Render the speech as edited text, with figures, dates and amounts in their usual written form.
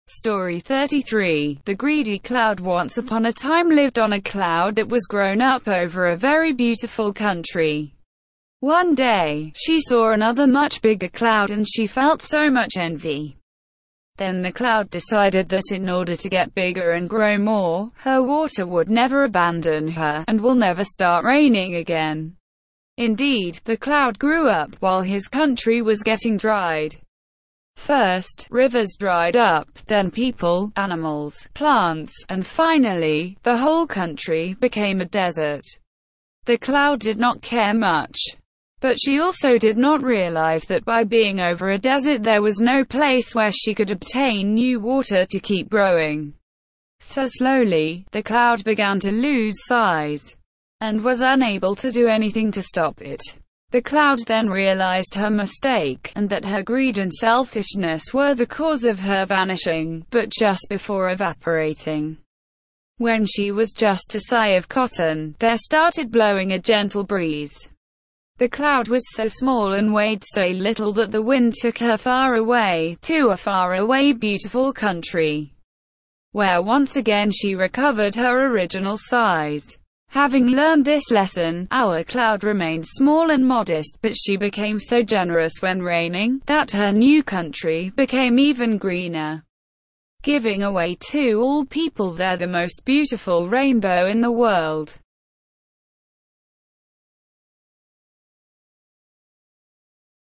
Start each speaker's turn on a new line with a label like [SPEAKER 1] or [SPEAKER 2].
[SPEAKER 1] Story 33. The Greedy Cloud. Once upon a time lived on a cloud that was grown up over a very beautiful country. One day, she saw another much bigger cloud and she felt so much envy. Then the cloud decided that in order to get bigger and grow more, her water would never abandon her, and will never start raining again. Indeed, the cloud grew up while his country was getting dried. First, rivers dried up, then people, animals, plants, and finally, the whole country became a desert. The cloud did not care much. But she also did not realize that by being over a desert there was no place where she could obtain new water to keep growing. So slowly, the cloud began to lose size, and was unable to do anything to stop it. The cloud then realized her mistake, and that her greed and selfishness were the cause of her vanishing, but just before evaporating. When she was just a sigh of cotton, there started blowing a gentle breeze. The cloud was so small and weighed so little that the wind took her far away, to a faraway beautiful country, where once again she recovered her original size. Having learned this lesson, our cloud remained small and modest, but she became so generous when raining, that her new country became even greener, giving away to all people there the most beautiful rainbow in the world.